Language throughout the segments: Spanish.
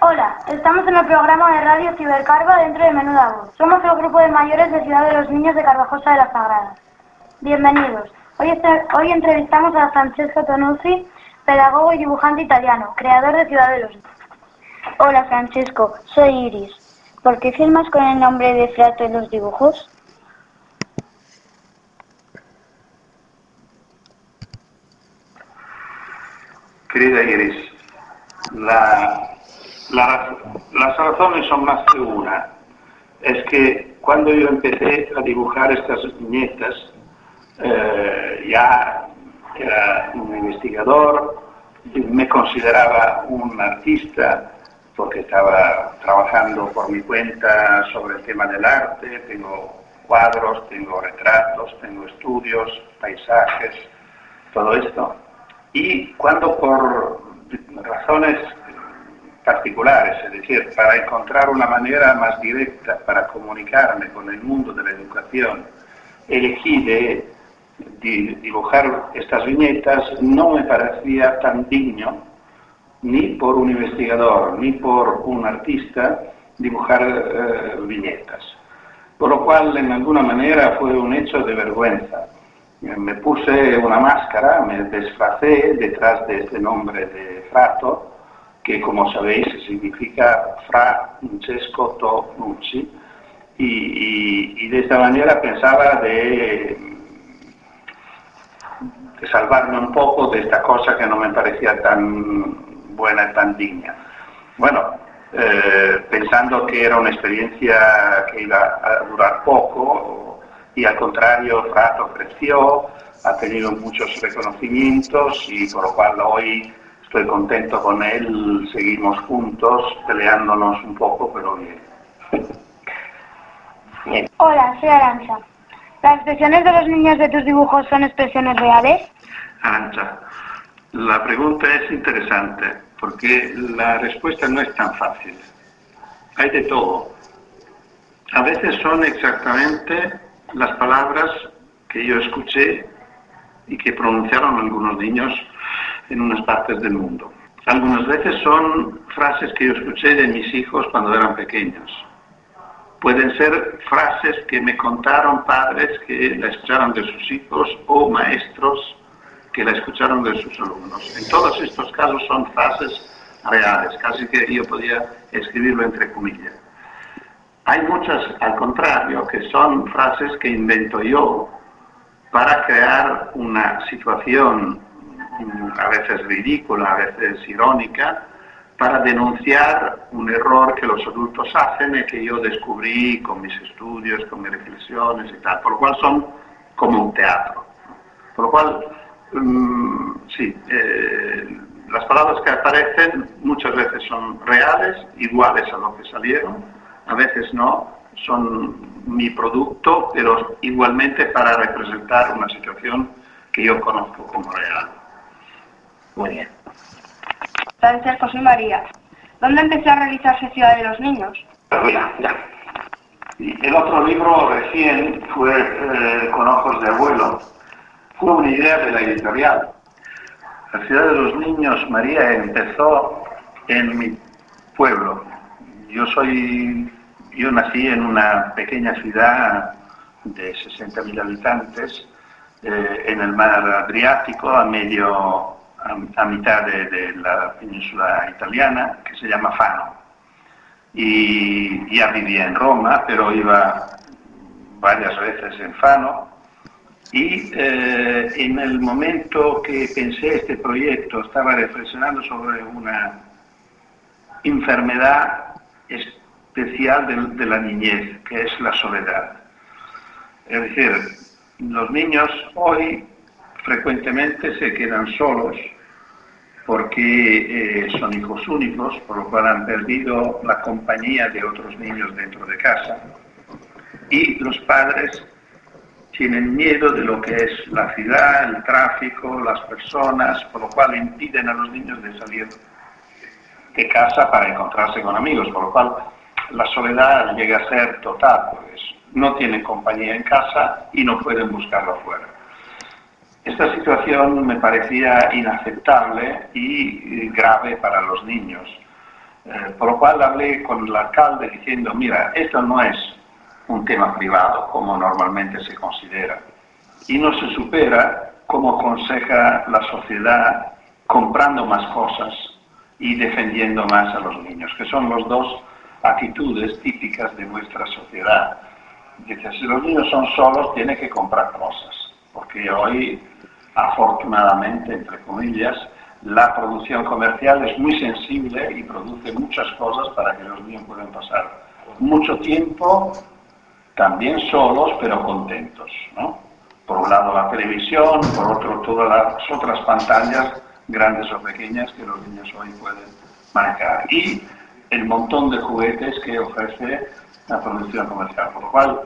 Hola, estamos en el programa de Radio Cibercarva dentro de Menuda Voz. Somos el grupo de mayores de Ciudad de los Niños de Carvajosa de la Sagrada. Bienvenidos. Hoy entrevistamos a Francesco Tonuzzi, pedagogo y dibujante italiano, creador de Ciudad de los Niños. Hola Francesco, soy Iris. ¿Por qué firmas con el nombre de Frato en los dibujos? Querida Iris, las razones son más que una. Es que cuando yo empecé a dibujar estas viñetas, ya era un investigador, me consideraba un artista porque estaba trabajando por mi cuenta sobre el tema del arte. Tengo cuadros, tengo retratos, tengo estudios, paisajes, todo esto. Y cuando por razones particulares, es decir, para encontrar una manera más directa para comunicarme con el mundo de la educación, elegí de dibujar estas viñetas, no me parecía tan digno, ni por un investigador, ni por un artista, dibujar viñetas. Por lo cual, en alguna manera, fue un hecho de vergüenza. Me puse una máscara, me disfracé detrás de este nombre de Frato, que como sabéis significa Francesco Tonuzzi, y de esta manera pensaba de salvarme un poco de esta cosa que no me parecía tan buena y tan digna. Bueno, pensando que era una experiencia que iba a durar poco, y al contrario, Frato creció, ha tenido muchos reconocimientos y por lo cual hoy estoy contento con él, seguimos juntos, peleándonos un poco, pero bien. Hola, soy Arancha. ¿Las expresiones de los niños de tus dibujos son expresiones reales? Arancha, la pregunta es interesante porque la respuesta no es tan fácil. Hay de todo. A veces son exactamente las palabras que yo escuché y que pronunciaron algunos niños en unas partes del mundo. Algunas veces son frases que yo escuché de mis hijos cuando eran pequeños. Pueden ser frases que me contaron padres que la escucharon de sus hijos o maestros que la escucharon de sus alumnos. En todos estos casos son frases reales, casi que yo podía escribirlo entre comillas. Hay muchas, al contrario, que son frases que invento yo para crear una situación a veces ridícula, a veces irónica, para denunciar un error que los adultos hacen y que yo descubrí con mis estudios, con mis reflexiones y tal, por lo cual son como un teatro. Por lo cual, las palabras que aparecen muchas veces son reales, iguales a lo que salieron, a veces no, son mi producto, pero igualmente para representar una situación que yo conozco como real. Muy bien. Francesco, soy María. ¿Dónde empecé a realizarse Ciudad de los Niños? Mira, ya. Y el otro libro recién fue Con ojos de abuelo. Fue una idea de la editorial. La Ciudad de los Niños, María, empezó en mi pueblo. Yo nací en una pequeña ciudad de 60.000 habitantes en el mar Adriático, a mitad de la península italiana, que se llama Fano. Y ya vivía en Roma, pero iba varias veces en Fano. Y en el momento que pensé este proyecto, estaba reflexionando sobre una enfermedad especial de la niñez, que es la soledad. Es decir, los niños hoy frecuentemente se quedan solos porque son hijos únicos, por lo cual han perdido la compañía de otros niños dentro de casa. Y los padres tienen miedo de lo que es la ciudad, el tráfico, las personas, por lo cual impiden a los niños de salir de casa para encontrarse con amigos, por lo cual la soledad llega a ser total, pues no tienen compañía en casa y no pueden buscarlo afuera. Esta situación me parecía inaceptable y grave para los niños. Por lo cual hablé con el alcalde diciendo, mira, esto no es un tema privado como normalmente se considera y no se supera como aconseja la sociedad comprando más cosas y defendiendo más a los niños, que son las dos actitudes típicas de nuestra sociedad. Dice, si los niños son solos, tienen que comprar cosas, porque hoy, afortunadamente, entre comillas, la producción comercial es muy sensible y produce muchas cosas para que los niños puedan pasar mucho tiempo, también solos, pero contentos, ¿no? Por un lado la televisión, por otro todas las otras pantallas, grandes o pequeñas, que los niños hoy pueden manejar. Y el montón de juguetes que ofrece la producción comercial. Por lo cual,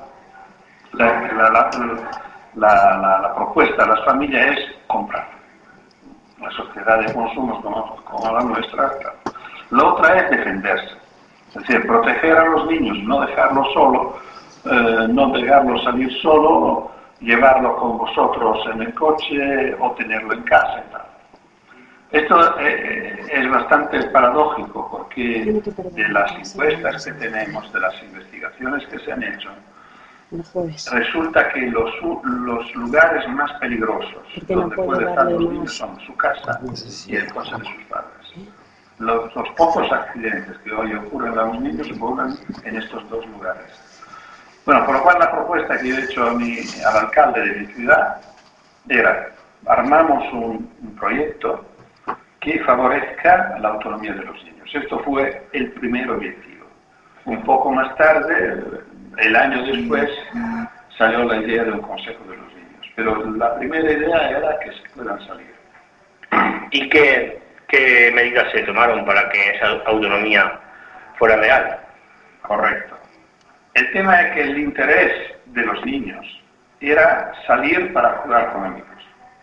la propuesta de las familias es comprar. La sociedad de consumo como la nuestra. La otra es defenderse. Es decir, proteger a los niños, no dejarlos solos, no dejarlos salir solo, llevarlo con vosotros en el coche o tenerlo en casa y tal. Esto es bastante paradójico porque de las encuestas que tenemos, de las investigaciones que se han hecho, resulta que los lugares más peligrosos donde pueden estar los niños son su casa y el coche de sus padres. Los pocos accidentes que hoy ocurren a los niños ocurren en estos dos lugares. Bueno, por lo cual la propuesta que yo he hecho al alcalde de mi ciudad era, armamos un proyecto que favorezca la autonomía de los niños. Esto fue el primer objetivo. Un poco más tarde, el año después, salió la idea de un consejo de los niños. Pero la primera idea era que se puedan salir. ¿Y qué medidas se tomaron para que esa autonomía fuera real? Correcto. El tema es que el interés de los niños era salir para jugar con amigos.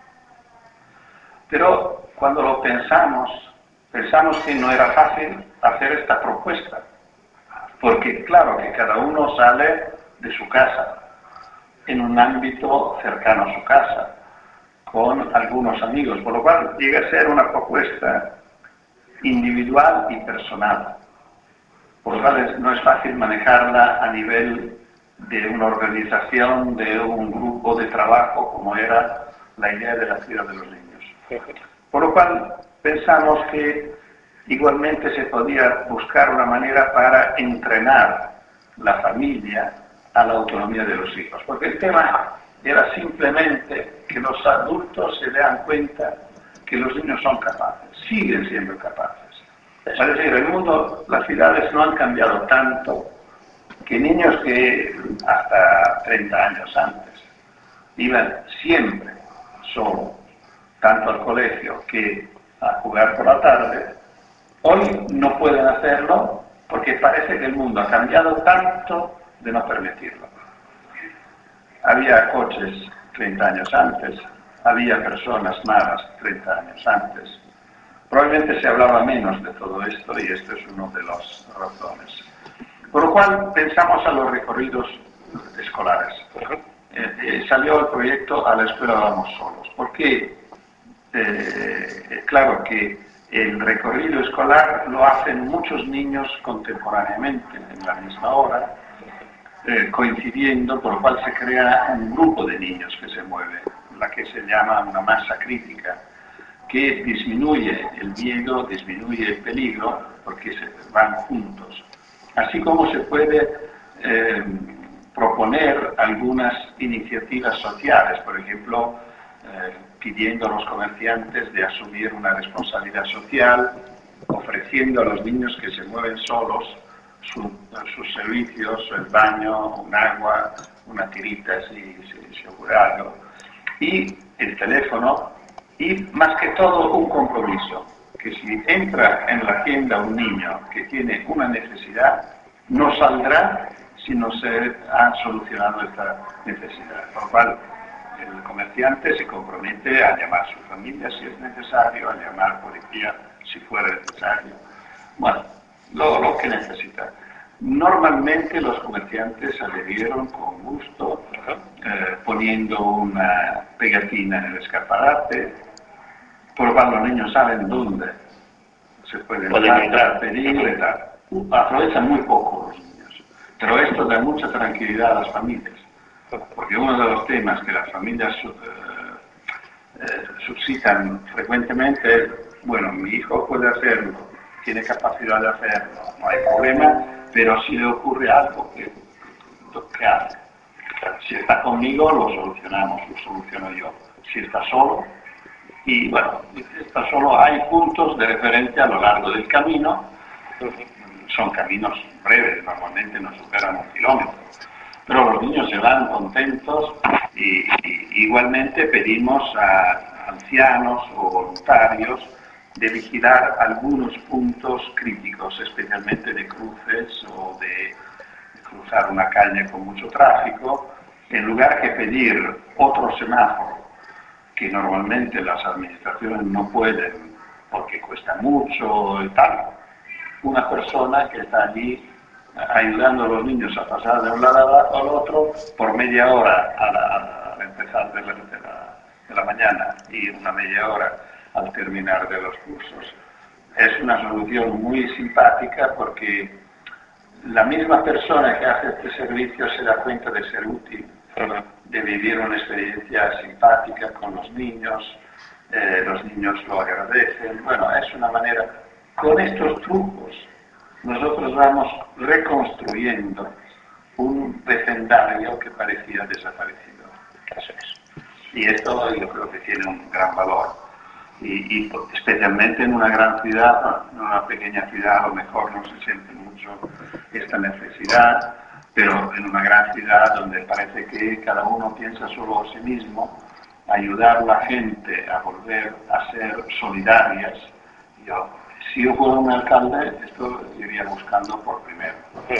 Pero cuando lo pensamos que no era fácil hacer esta propuesta, porque claro que cada uno sale de su casa, en un ámbito cercano a su casa, con algunos amigos, por lo cual llega a ser una propuesta individual y personal, por lo cual no es fácil manejarla a nivel de una organización, de un grupo de trabajo, como era la idea de la ciudad de los niños. Por lo cual pensamos que igualmente se podía buscar una manera para entrenar la familia a la autonomía de los hijos, porque el tema era simplemente que los adultos se den cuenta que los niños son capaces, siguen siendo capaces. Es decir, el mundo, las ciudades no han cambiado tanto que niños que hasta 30 años antes iban siempre solos, tanto al colegio que a jugar por la tarde, hoy no pueden hacerlo porque parece que el mundo ha cambiado tanto de no permitirlo. Había coches 30 años antes, había personas malas 30 años antes. Probablemente se hablaba menos de todo esto y esto es uno de las razones. Por lo cual pensamos a los recorridos escolares. Salió el proyecto A la escuela vamos solos, porque claro que el recorrido escolar lo hacen muchos niños contemporáneamente, en la misma hora, coincidiendo, por lo cual se crea un grupo de niños que se mueve, la que se llama una masa crítica, que disminuye el miedo, disminuye el peligro, porque se van juntos. Así como se puede proponer algunas iniciativas sociales, por ejemplo, pidiendo a los comerciantes de asumir una responsabilidad social, ofreciendo a los niños que se mueven solos sus servicios, el baño, un agua, una tirita si ocurre algo, y el teléfono, y más que todo un compromiso, que si entra en la tienda un niño que tiene una necesidad, no saldrá si no se ha solucionado esta necesidad. Por lo cual, el comerciante se compromete a llamar a su familia si es necesario, a llamar a policía si fuera necesario. Bueno, lo que necesita. Normalmente los comerciantes adhirieron con gusto, poniendo una pegatina en el escaparate, por lo cual los niños saben dónde se puede entrar, pedir y tal. Aprovechan muy poco los niños, pero esto da mucha tranquilidad a las familias, porque uno de los temas que las familias suscitan frecuentemente es, bueno, mi hijo puede hacerlo, tiene capacidad de hacerlo, no hay problema, pero si le ocurre algo, ¿qué hace? Si está conmigo, lo solucionamos, lo soluciono yo. Si está solo, y bueno, si está solo, hay puntos de referencia a lo largo del camino, son caminos breves, normalmente no superan 1 kilómetro, pero los niños se van contentos y igualmente pedimos a ancianos o voluntarios de vigilar algunos puntos críticos, especialmente de cruces o de cruzar una calle con mucho tráfico, en lugar que pedir otro semáforo, que normalmente las administraciones no pueden porque cuesta mucho y tal. Una persona que está allí ayudando a los niños a pasar de un lado al otro por media hora al empezar de la mañana y una media hora al terminar de los cursos. Es una solución muy simpática porque la misma persona que hace este servicio se da cuenta de ser útil, de vivir una experiencia simpática con los niños lo agradecen. Bueno, es una manera, con estos trucos, nosotros vamos reconstruyendo un vecindario que parecía desaparecido. Eso es. Y esto yo creo que tiene un gran valor. Y especialmente en una gran ciudad, en una pequeña ciudad a lo mejor no se siente mucho esta necesidad, pero en una gran ciudad donde parece que cada uno piensa solo a sí mismo, ayudar a la gente a volver a ser solidarias. Si yo fuera un alcalde, esto iría buscando por primero.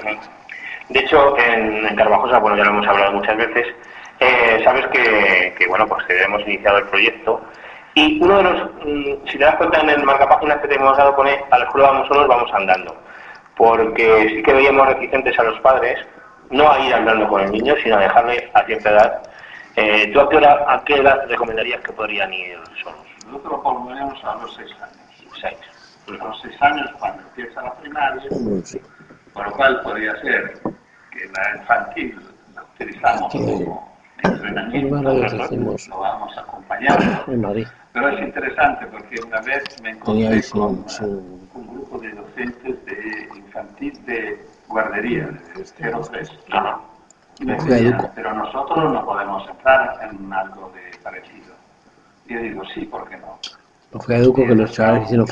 De hecho, en Carvajosa, bueno, ya lo hemos hablado muchas veces, sabes que bueno, pues que hemos iniciado el proyecto. Y uno de los, si te das cuenta en el marcapáginas que te hemos dado, pone a la escuela vamos solos, vamos andando. Porque sí que veíamos reticentes a los padres, no a ir andando con el niño, sino a dejarle a cierta edad. ¿Tú a qué edad recomendarías que podrían ir solos? Nosotros lo pondríamos a los 6 años. 6. A los 6 años cuando empieza la primaria, por lo cual podría ser que la infantil la utilizamos como entrenamiento, lo vamos acompañando. Pero es interesante porque una vez me encontré con un grupo de docentes de infantil de guardería, de 0-3. Y me decían, pero nosotros no podemos entrar en algo de parecido. Y yo digo, sí, ¿por qué no? Los educo que los chavales hicieron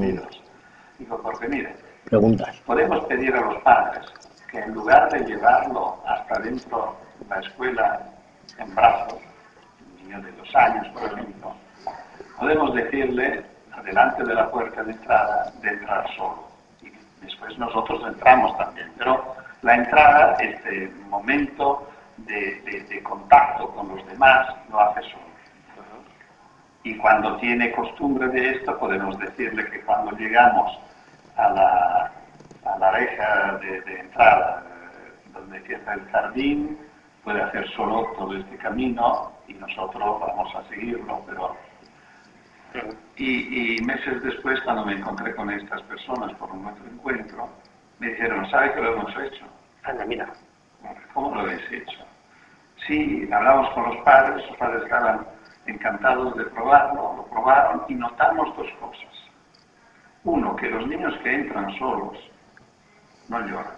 Digo, porque mire, preguntas. Podemos pedir a los padres que en lugar de llevarlo hasta dentro de la escuela en brazos, un niño de 2 años, por ejemplo, podemos decirle, delante de la puerta de entrada, de entrar solo. Y después nosotros entramos también. Pero la entrada, este momento de contacto con los demás, lo hace solo. Y cuando tiene costumbre de esto, podemos decirle que cuando llegamos a la reja de entrada, donde empieza el jardín, puede hacer solo todo este camino y nosotros vamos a seguirlo, pero... Y meses después, cuando me encontré con estas personas por un otro encuentro, me dijeron, ¿sabe que lo hemos hecho? Anda, mira. ¿Cómo lo habéis hecho? Sí, hablamos con los padres estaban encantados de probarlo, lo probaron y notamos 2 cosas. Uno, que los niños que entran solos no lloran.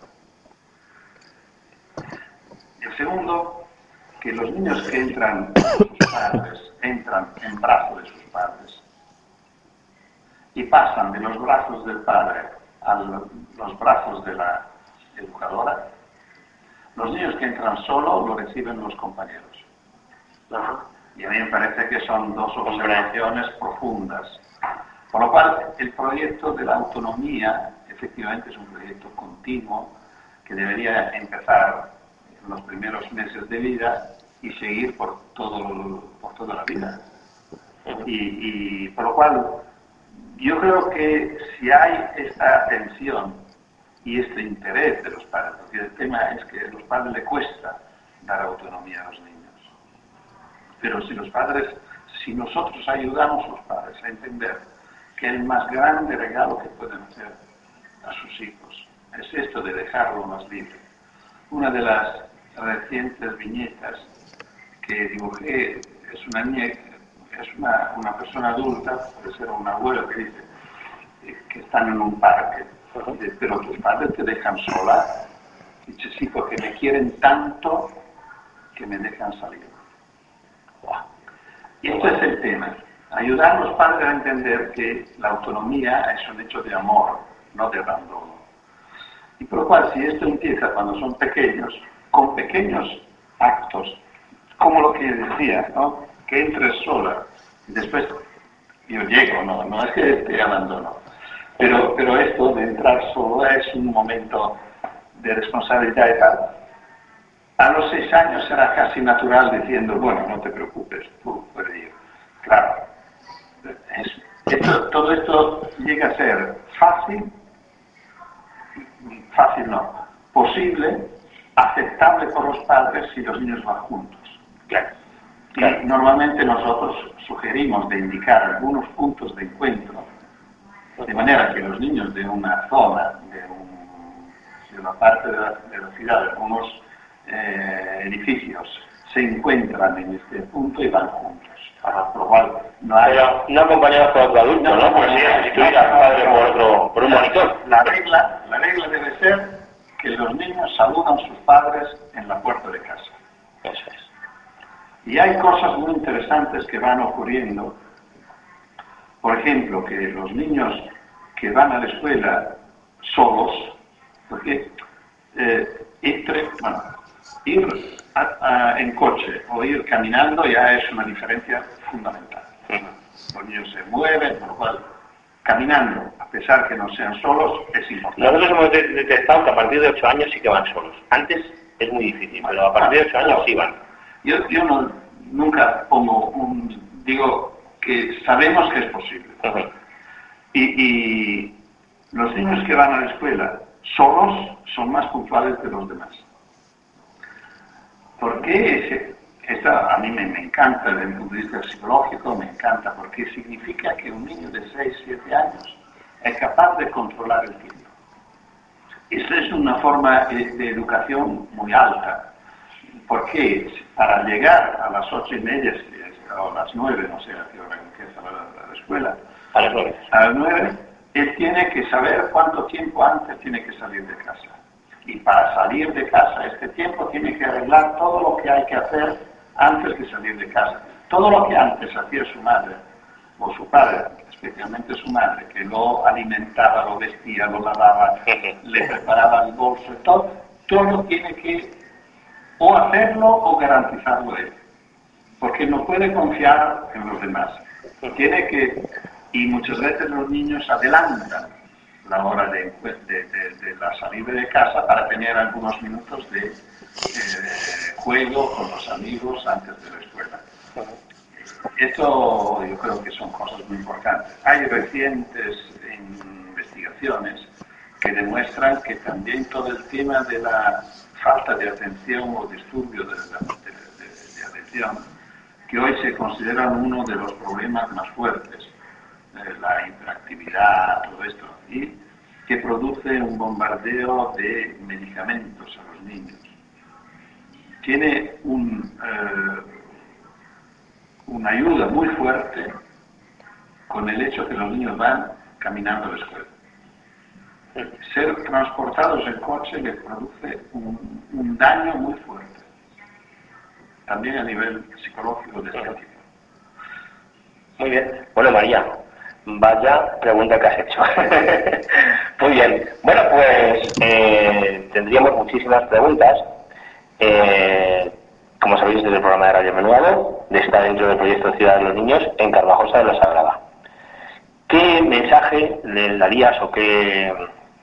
El segundo, que los niños que entran con sus padres, entran en brazos de sus padres y pasan de los brazos del padre a los brazos de la educadora. Los niños que entran solo lo reciben los compañeros. Y a mí me parece que son 2 observaciones profundas. Por lo cual, el proyecto de la autonomía, efectivamente, es un proyecto continuo que debería empezar en los primeros meses de vida y seguir por toda la vida. Y por lo cual, yo creo que si hay esta atención y este interés de los padres, porque el tema es que a los padres les cuesta dar autonomía a los niños. Pero si nosotros ayudamos a los padres a entender que el más grande regalo que pueden hacer a sus hijos es esto de dejarlo más libre. Una de las recientes viñetas que dibujé es una niña, es una persona adulta, puede ser un abuelo que dice que están en un parque, dice, pero tus padres te dejan sola. Dice, sí, porque me quieren tanto que me dejan salir. Y este es el tema. Ayudar a los padres a entender que la autonomía es un hecho de amor, no de abandono. Y por lo cual, si esto empieza cuando son pequeños, con pequeños actos, como lo que decía, ¿no? Que entres sola, y después yo llego, no es que te abandono. Pero esto de entrar sola es un momento de responsabilidad y tal. A los 6 años será casi natural diciendo, bueno, no te preocupes, tú puedes ir. Claro, todo esto llega a ser fácil no, posible, aceptable por los padres si los niños van juntos. Claro. Y normalmente nosotros sugerimos de indicar algunos puntos de encuentro, de manera que los niños de una zona, de una parte de la ciudad, de algunos edificios, se encuentran en este punto y van juntos. Por lo cual no hay... Pero no acompañados por otro adulto, ¿no? Porque si sustituir al padre por un monitor. La regla debe ser que los niños saludan a sus padres en la puerta de casa. Eso es. Y hay cosas muy interesantes que van ocurriendo. Por ejemplo, que los niños que van a la escuela solos, porque ir en coche o ir caminando ya es una diferencia fundamental. Los niños se mueven, por lo cual caminando, a pesar que no sean solos, es importante. Nosotros hemos detectado que a partir de 8 años sí que van solos. Antes es muy difícil, pero a partir de 8 años sí van. Yo nunca pongo digo que sabemos que es posible. Y los niños que van a la escuela solos son más puntuales de los demás. ¿Por qué? A mí me encanta desde el punto de vista psicológico, me encanta, porque significa que un niño de 6, 7 años es capaz de controlar el tiempo. Esa es una forma de educación muy alta, porque para llegar a las 8:30 o a las 9, no sé a qué hora empieza la escuela, a las 9. A las 9, él tiene que saber cuánto tiempo antes tiene que salir de casa. Y para salir de casa, este tiempo tiene que arreglar todo lo que hay que hacer antes de salir de casa. Todo lo que antes hacía su madre, o su padre, especialmente su madre, que lo alimentaba, lo vestía, lo lavaba, le preparaba el bolso, todo tiene que o hacerlo o garantizarlo él. Porque no puede confiar en los demás. Tiene que, y muchas veces los niños adelantan la hora de la salida de casa para tener algunos minutos de juego con los amigos antes de la escuela. Esto yo creo que son cosas muy importantes. Hay recientes investigaciones que demuestran que también todo el tema de la falta de atención o disturbio de atención, que hoy se consideran uno de los problemas más fuertes, la hiperactividad, todo esto, y que produce un bombardeo de medicamentos a los niños. Tiene una ayuda muy fuerte con el hecho que los niños van caminando a la escuela. Ser transportados en coche les produce un daño muy fuerte, también a nivel psicológico de este tipo. Muy bien. Bueno, María, vaya pregunta que has hecho. Muy bien. Bueno, pues tendríamos muchísimas preguntas. Como sabéis, desde el programa de Radio Menudo, está dentro del proyecto Ciudad de los Niños en Carvajosa de la Sagrada. ¿Qué mensaje le darías o qué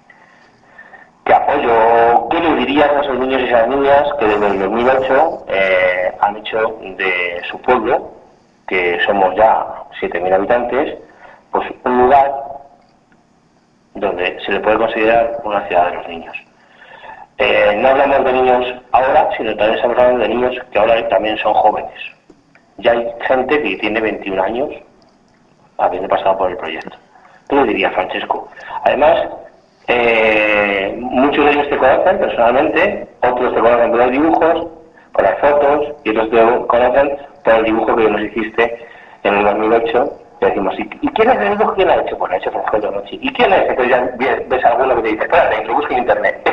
apoyo, qué le dirías a esos niños y esas niñas que desde el 2008 han hecho de su pueblo, que somos ya 7.000 habitantes, pues un lugar donde se le puede considerar una ciudad de los niños? No hablamos de niños ahora, sino también estamos hablando de niños que ahora también son jóvenes. Ya hay gente que tiene 21 años habiendo pasado por el proyecto. ¿Qué le diría, Francesco? Además, muchos de ellos te conocen personalmente, otros te conocen por los dibujos, por las fotos, y otros te conocen por el dibujo que nos hiciste en el 2008. Y decimos, ¿y quién es el dibujo? ¿Quién lo ha hecho? Pues lo ha hecho Francisco Tonucci. ¿Y quién es? Entonces ya ves alguno que te dice, espérate, que lo busque en internet.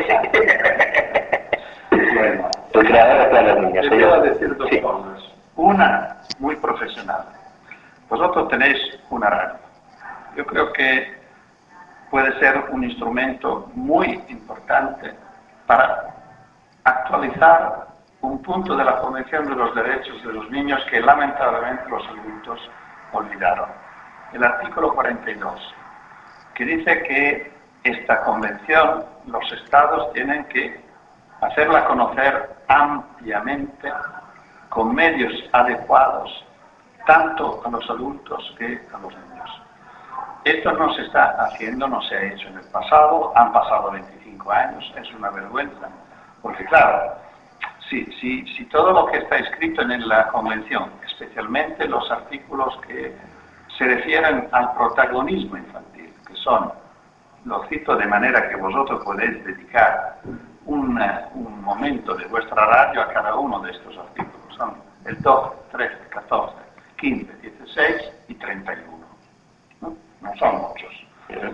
Bueno, El creador de Plan de los Niños. te voy a decir dos Sí. cosas. Una, muy profesional. Vosotros tenéis una radio. Yo creo que puede ser un instrumento muy importante para actualizar un punto de la Convención de los Derechos de los Niños que lamentablemente los adultos olvidaron. El artículo 42, que dice que esta convención los estados tienen que hacerla conocer ampliamente con medios adecuados tanto a los adultos que a los niños. Esto no se está haciendo, no se ha hecho en el pasado, han pasado 25 años, es una vergüenza, porque claro, si todo lo que está escrito en la Convención, especialmente los artículos que se refieren al protagonismo infantil, que son, lo cito de manera que vosotros podéis dedicar un momento de vuestra radio a cada uno de estos artículos, son el 12, 13, 14, 15, 16 y 31. No son muchos.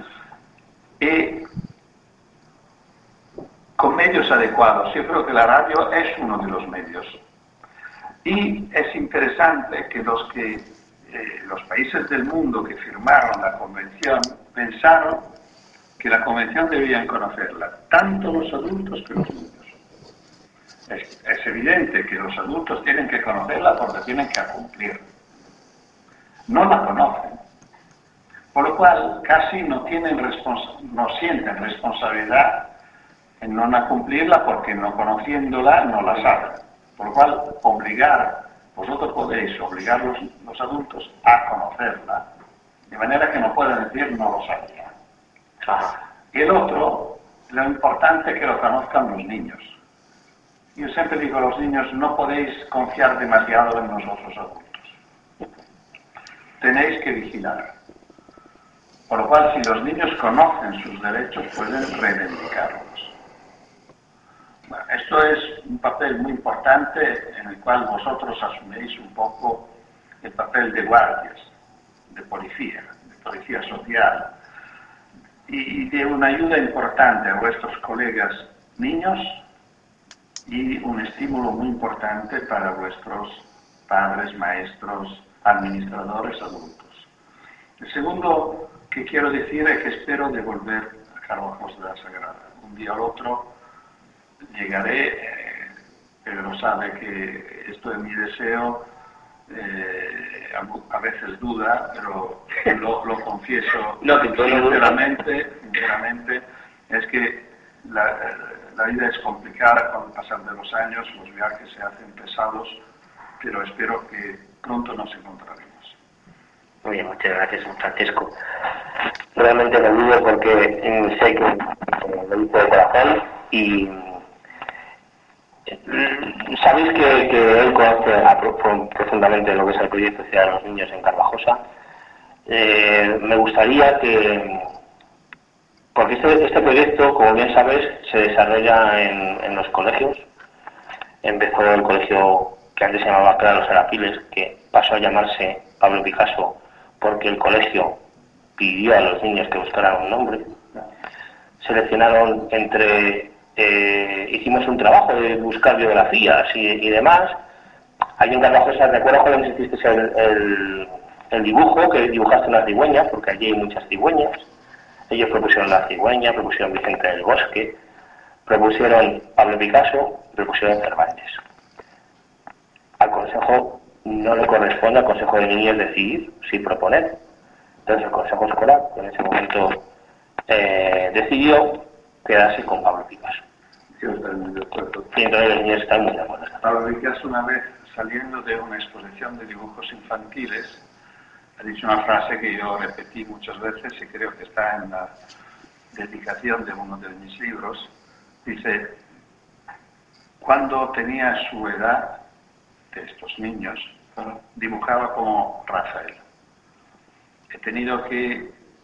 Y con medios adecuados, yo creo que la radio es uno de los medios. Y es interesante que los países del mundo que firmaron la convención pensaron que la convención debían conocerla, tanto los adultos que los niños. Es evidente que los adultos tienen que conocerla porque tienen que cumplir. No la conocen. Por lo cual casi no sienten responsabilidad en no cumplirla porque no conociéndola no la saben. Por lo cual vosotros podéis obligar los adultos a conocerla, de manera que no puedan decir no lo sabía. Y el otro, lo importante es que lo conozcan los niños. Yo siempre digo a los niños, no podéis confiar demasiado en nosotros adultos. Tenéis que vigilar. Por lo cual, si los niños conocen sus derechos, pueden reivindicarlos. Bueno, esto es un papel muy importante en el cual vosotros asumís un poco el papel de guardias, de policía social, y de una ayuda importante a vuestros colegas niños y un estímulo muy importante para vuestros padres, maestros, administradores, adultos. El segundo que quiero decir es que espero de volver a Carvajos de la Sagrada. Un día o otro llegaré, Pedro sabe que esto es mi deseo, a veces duda, pero lo confieso sinceramente, es que la vida es complicada con el pasar de los años, los viajes se hacen pesados, pero espero que pronto nos encontraremos. Muy bien, muchas gracias, Francesco. Realmente me olvido porque sé que lo dice de corazón y sabéis que él conoce profundamente lo que es el proyecto Ciudad de los Niños en Carvajosa. Me gustaría que, porque este proyecto, como bien sabes, se desarrolla en los colegios. Empezó el colegio que antes se llamaba Clara Los Arapiles, que pasó a llamarse Pablo Picasso, porque el colegio pidió a los niños que buscaran un nombre. Seleccionaron hicimos un trabajo de buscar biografías y demás. Hay en Carvajosa, ¿te acuerdas cuando hiciste el dibujo, que dibujaste una cigüeña? Porque allí hay muchas cigüeñas. Ellos propusieron la cigüeña, propusieron Vicente del Bosque, propusieron Pablo Picasso, propusieron Cervantes. Al Consejo no le corresponde al Consejo de Niños decidir si proponer. Entonces el Consejo Escolar en ese momento decidió quedarse con Pablo Picasso. Yo estoy muy de acuerdo. Y entonces los niños están muy de acuerdo. Pablo Picasso, una vez saliendo de una exposición de dibujos infantiles, ha dicho una frase que yo repetí muchas veces y creo que está en la dedicación de uno de mis libros. Dice, cuando tenía su edad, de estos niños, dibujaba como Rafael. He tenido que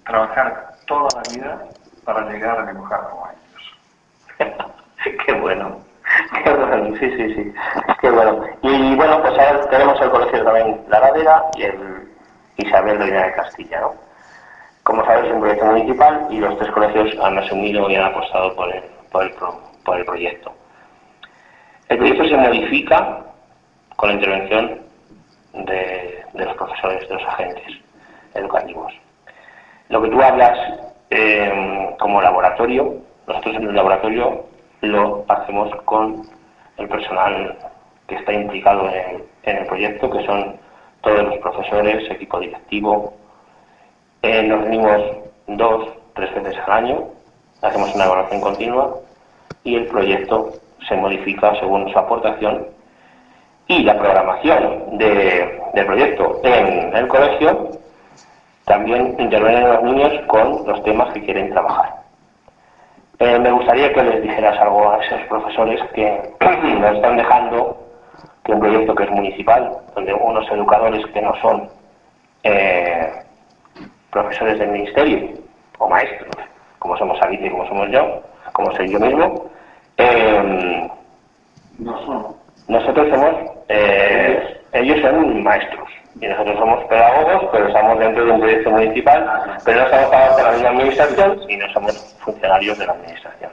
trabajar toda la vida para llegar a dibujar como ellos. Qué bueno. Qué bueno, sí. Qué bueno. Y bueno, pues ahora tenemos el colegio también La Ladera y el Isabel de Linares de Castilla, ¿no? Como sabéis, es un proyecto municipal y los tres colegios han asumido y han apostado por el proyecto. El proyecto se modifica con la intervención de los profesores, de los agentes educativos. Lo que tú hablas como laboratorio, nosotros en el laboratorio lo hacemos con el personal que está implicado en el proyecto, que son todos los profesores, equipo directivo. Nos reunimos 2-3 veces al año, hacemos una evaluación continua y el proyecto se modifica según su aportación, y la programación del proyecto en el colegio también intervienen los niños con los temas que quieren trabajar. Me gustaría que les dijeras algo a esos profesores que nos están dejando que un proyecto que es municipal, donde unos educadores que no son profesores del ministerio o maestros, como somos Alite y como somos yo, como soy yo mismo, No son. nosotros somos, ellos son maestros y nosotros somos pedagogos, pero estamos dentro de un proyecto municipal, pero no estamos pagados por la misma administración y no somos funcionarios de la administración.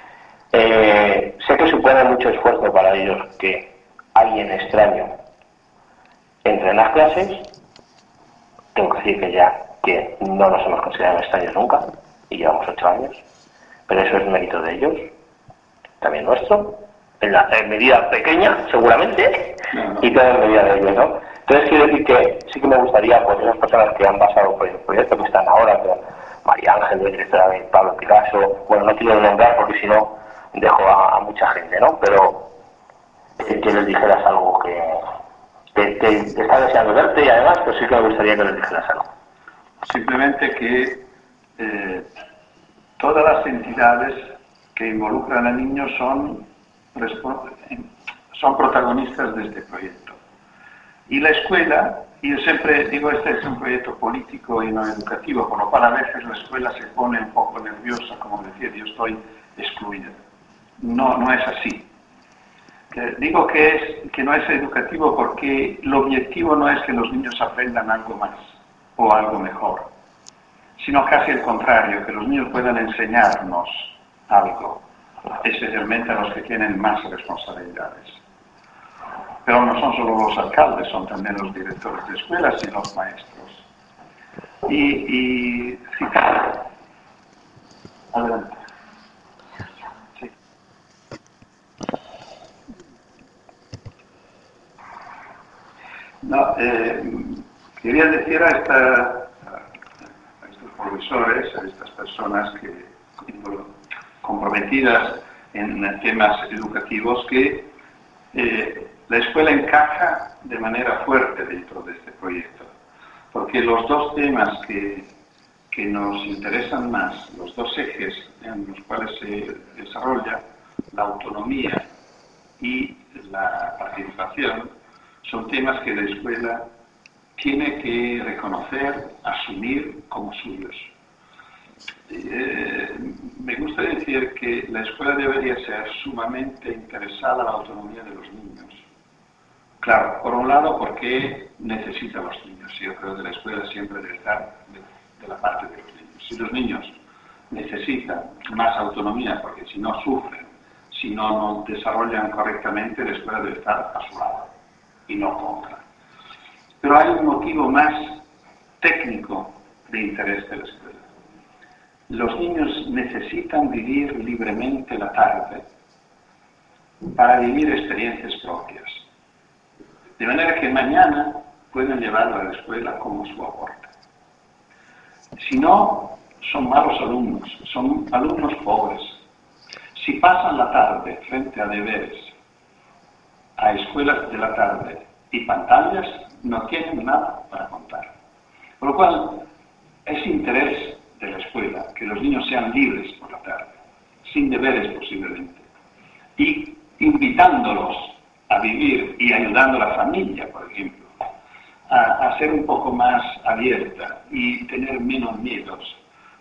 Sé que supone mucho esfuerzo para ellos que alguien extraño entre en las clases. Tengo que decir que no nos hemos considerado extraños nunca y llevamos 8 años, pero eso es mérito de ellos, también nuestro, en medida pequeña seguramente, y todo en medida de ellos, ¿no? Entonces quiero decir que sí que me gustaría, pues esas personas que han pasado por el proyecto, que están ahora, que María Ángel, la directora de Pablo Picasso, bueno, no quiero nombrar porque si no dejo a mucha gente, ¿no? Pero que les dijeras algo que te está deseando verte, y además pues sí que me gustaría que les dijeras algo. Simplemente que todas las entidades que involucran a niños son protagonistas de este proyecto. Y la escuela, yo siempre digo, este es un proyecto político y no educativo, con lo cual a veces la escuela se pone un poco nerviosa, como decir, yo estoy excluida. No es así. Digo que no es educativo porque el objetivo no es que los niños aprendan algo más o algo mejor, sino casi el contrario, que los niños puedan enseñarnos algo, especialmente a los que tienen más responsabilidades. Pero no son solo los alcaldes, son también los directores de escuelas y los maestros. Y sí, adelante. Sí. No, quería decir a estos profesores, a estas personas comprometidas en temas educativos, que la escuela encaja de manera fuerte dentro de este proyecto, porque los dos temas que nos interesan más, los dos ejes en los cuales se desarrolla la autonomía y la participación, son temas que la escuela tiene que reconocer, asumir como suyos. Me gusta decir que la escuela debería ser sumamente interesada en la autonomía de los niños. Claro, por un lado porque necesita a los niños. Yo creo que la escuela siempre debe estar de la parte de los niños. Si los niños necesitan más autonomía, porque si no sufren, si no desarrollan correctamente, la escuela debe estar a su lado y no contra. Pero hay un motivo más técnico de interés de la escuela. Los niños necesitan vivir libremente la tarde para vivir experiencias propias. De manera que mañana pueden llevarlo a la escuela como su aporte. Si no, son malos alumnos, son alumnos pobres. Si pasan la tarde frente a deberes, a escuelas de la tarde y pantallas, no tienen nada para contar. Por lo cual, es interés de la escuela que los niños sean libres por la tarde, sin deberes posiblemente, y invitándolos a vivir y ayudando a la familia, por ejemplo, a ser un poco más abierta y tener menos miedos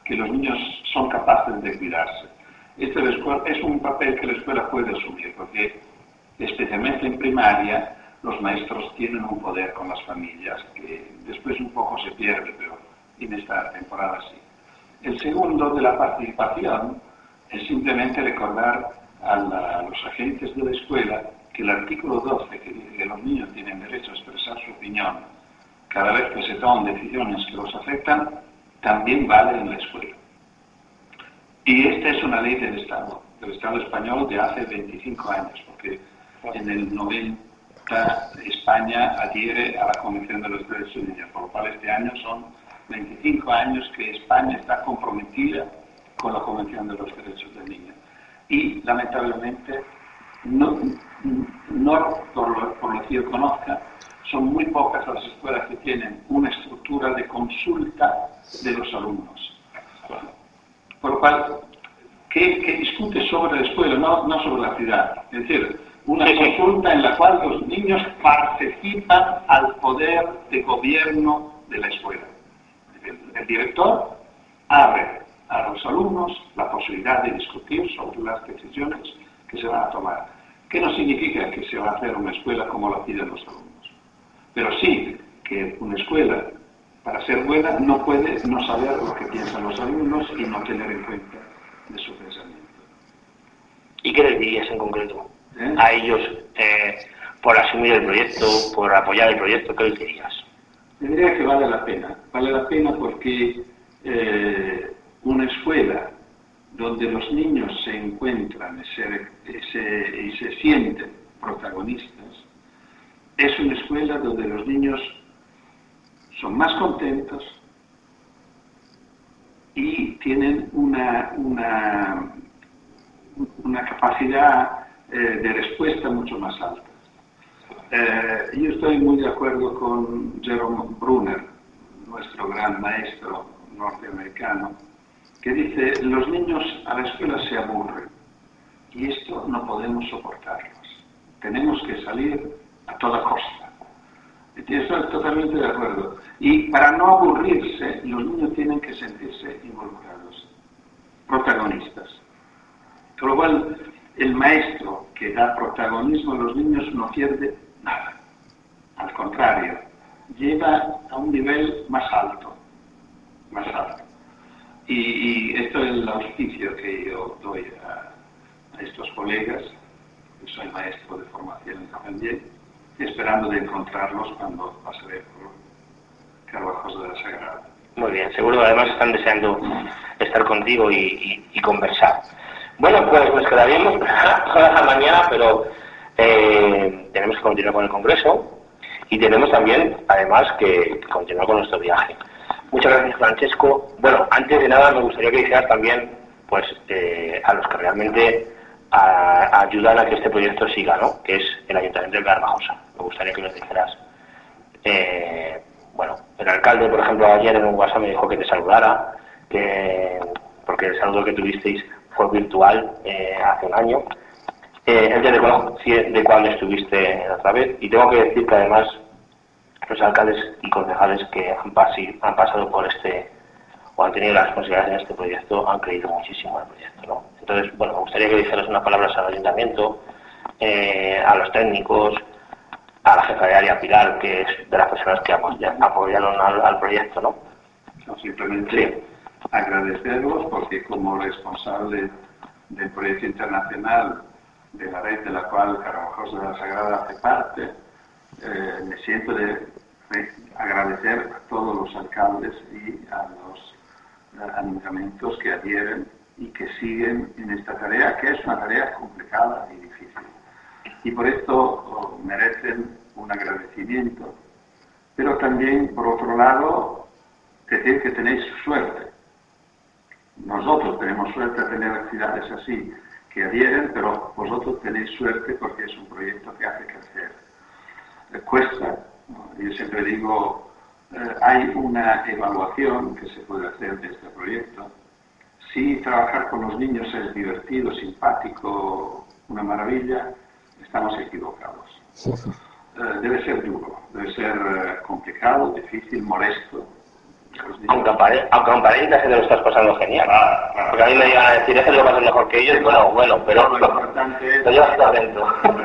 que los niños son capaces de cuidarse. Este es un papel que la escuela puede asumir, porque especialmente en primaria los maestros tienen un poder con las familias que después un poco se pierde, pero en esta temporada sí. El segundo de la participación es simplemente recordar a los agentes de la escuela que el artículo 12, que dice que los niños tienen derecho a expresar su opinión cada vez que se toman decisiones que los afectan, también vale en la escuela. Y esta es una ley del Estado español de hace 25 años, porque en el 90 España adhiere a la Convención de los Derechos del Niño, por lo cual este año son 25 años que España está comprometida con la Convención de los Derechos del Niño. Y lamentablemente, no por lo que yo conozca, son muy pocas las escuelas que tienen una estructura de consulta de los alumnos. Por lo cual, que discute sobre la escuela, no sobre la ciudad. Es decir, una consulta en la cual los niños participan al poder de gobierno de la escuela. El director abre a los alumnos la posibilidad de discutir sobre las decisiones que se van a tomar. Que no significa que se va a hacer una escuela como la piden los alumnos. Pero sí que una escuela, para ser buena, no puede no saber lo que piensan los alumnos y no tener en cuenta de su pensamiento. ¿Y qué les dirías en concreto a ellos por asumir el proyecto, por apoyar el proyecto? ¿Qué les dirías? Les diría que vale la pena. Vale la pena porque una escuela donde los niños se encuentran y se sienten protagonistas, es una escuela donde los niños son más contentos y tienen una capacidad de respuesta mucho más alta. Yo estoy muy de acuerdo con Jerome Brunner, nuestro gran maestro norteamericano, que dice, los niños a la escuela se aburren y esto no podemos soportarlos. Tenemos que salir a toda costa. Estoy totalmente de acuerdo. Y para no aburrirse, los niños tienen que sentirse involucrados, protagonistas. Con lo cual, el maestro que da protagonismo a los niños no pierde nada. Al contrario, lleva a un nivel más alto. Más alto. Y esto es el auspicio que yo doy a estos colegas, que soy maestro de formación también, esperando de encontrarlos cuando pasaré por Carvajosa de la Sagrada. Muy bien, seguro además están deseando estar contigo y conversar. Bueno, pues nos quedaríamos hasta mañana, pero tenemos que continuar con el Congreso y tenemos también, además, que continuar con nuestro viaje. Muchas gracias, Francesco. Bueno, antes de nada me gustaría que dijeras también pues, a los que realmente ayudan a que este proyecto siga, ¿no? Que es el Ayuntamiento de Carvajosa. Me gustaría que nos dijeras. Bueno, el alcalde, por ejemplo, ayer en un WhatsApp me dijo que te saludara, porque el saludo que tuvisteis fue virtual hace un año. Él te reconoce de cuándo estuviste otra vez, y tengo que decir que además los alcaldes y concejales que han pasado por o han tenido las responsabilidades en este proyecto han creído muchísimo en el proyecto, ¿no? Entonces, bueno, me gustaría que dijeras unas palabras al ayuntamiento, a los técnicos, a la jefa de área Pilar, que es de las personas que apoyaron al proyecto, ¿no? No, simplemente agradecerlos porque como responsable del proyecto internacional de la red de la cual Carvajosa de la Sagrada hace parte, me siento de agradecer a todos los alcaldes y a los ayuntamientos que adhieren y que siguen en esta tarea, que es una tarea complicada y difícil. Y por esto merecen un agradecimiento. Pero también, por otro lado, decir que tenéis suerte. Nosotros tenemos suerte de tener actividades así, que adhieren, pero vosotros tenéis suerte porque es un proyecto que hace crecer. Cuesta, yo siempre digo, hay una evaluación que se puede hacer de este proyecto. Si trabajar con los niños es divertido, simpático, una maravilla, estamos equivocados. Debe ser duro, debe ser complicado, difícil, molesto, Aunque aparenta se te lo estás pasando genial. Porque a mí me llegan a decir, es que lo pasas mejor que ellos, bueno, pero lo importante es... Lo llevas todo adentro.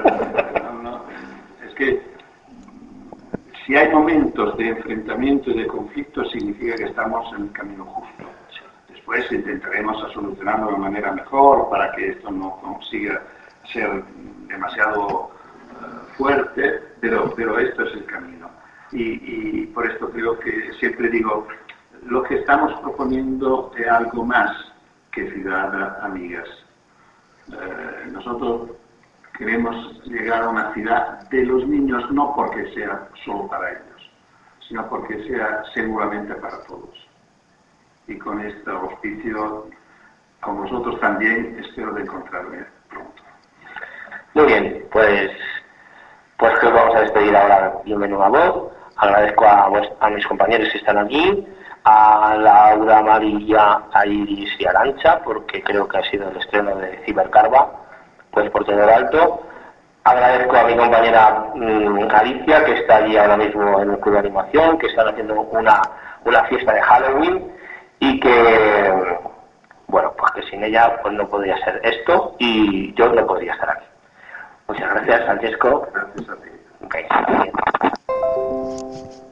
Es que si hay momentos de enfrentamiento y de conflicto, significa que estamos en el camino justo. Después intentaremos a solucionarlo de manera mejor para que esto no consiga ser demasiado fuerte, pero esto es el camino. Y por esto creo que siempre digo, lo que estamos proponiendo es algo más que Ciudad Amigas. Nosotros queremos llegar a una ciudad de los niños, no porque sea solo para ellos, sino porque sea seguramente para todos. Y con este auspicio, con vosotros también, espero de encontrarme pronto. Muy bien, pues creo que vamos a despedir ahora de Menuda Voz. Agradezco a mis compañeros que están aquí, a Laura, María, a Iris y a Arantxa, porque creo que ha sido el estreno de Cibercarva, pues por todo lo alto. Agradezco a mi compañera Alicia, que está allí ahora mismo en el club de animación, que están haciendo una fiesta de Halloween y que, bueno, pues que sin ella pues no podría ser esto y yo no podría estar aquí. Muchas gracias, Francesco. Gracias a ti. Okay.